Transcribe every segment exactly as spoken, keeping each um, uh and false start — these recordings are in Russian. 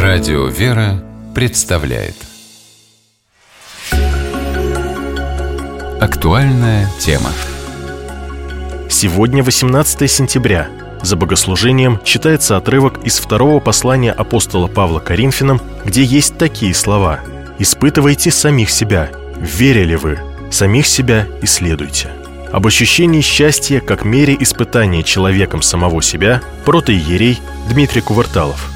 Радио «Вера» представляет актуальная тема. Сегодня восемнадцатое сентября. За богослужением читается отрывок из второго послания апостола Павла Коринфянам, где есть такие слова: «Испытывайте самих себя, верили вы, самих себя исследуйте». Об ощущении счастья как мере испытания человеком самого себя протоиерей Дмитрий Кувырталов.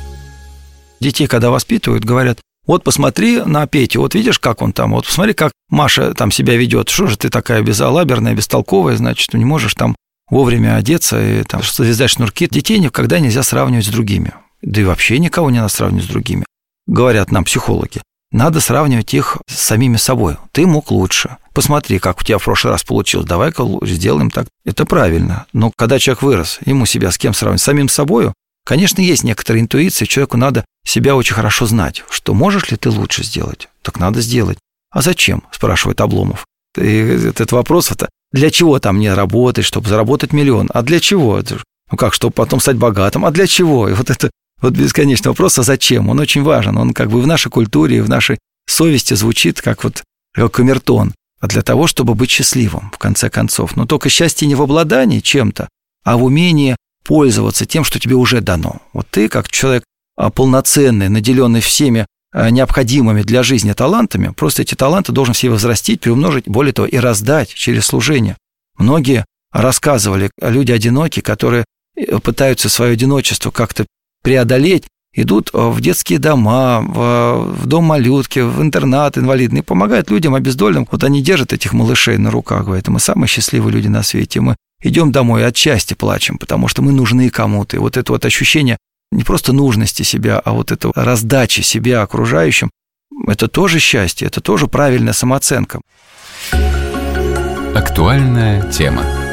Детей, когда воспитывают, говорят: вот посмотри на Петю, вот видишь, как он там, вот посмотри, как Маша там себя ведет, что же ты такая безалаберная, бестолковая, значит, не можешь там вовремя одеться и там завязать шнурки. Детей никогда нельзя сравнивать с другими, да и вообще никого не надо сравнивать с другими. Говорят нам психологи, надо сравнивать их с самими собой. Ты мог лучше. Посмотри, как у тебя в прошлый раз получилось, давай-ка сделаем так. Это правильно. Но когда человек вырос, ему себя с кем сравнивать? С самим собой? Конечно, есть некоторые интуиции, человеку надо себя очень хорошо знать, что можешь ли ты лучше сделать, так надо сделать. А зачем, спрашивает Обломов. И этот вопрос, это для чего там мне работать, чтобы заработать миллион? А для чего? Ну как, чтобы потом стать богатым? А для чего? И вот это вот бесконечный вопрос, а зачем? Он очень важен, он как бы в нашей культуре, в нашей совести звучит как вот как камертон. А для того, чтобы быть счастливым, в конце концов. Но только счастье не в обладании чем-то, а в умении пользоваться тем, что тебе уже дано. Вот ты, как человек полноценный, наделенный всеми необходимыми для жизни талантами, просто эти таланты должен все возрастить, приумножить, более того, и раздать через служение. Многие рассказывали, люди одинокие, которые пытаются свое одиночество как-то преодолеть, идут в детские дома, в дом малютки, в интернат инвалидный, помогают людям обездоленным. Вот они держат этих малышей на руках, говорят: мы самые счастливые люди на свете, мы идем домой и от счастья плачем, потому что мы нужны кому-то. И вот это вот ощущение не просто нужности себя, а вот это раздачи себя окружающим, это тоже счастье, это тоже правильная самооценка. Актуальная тема.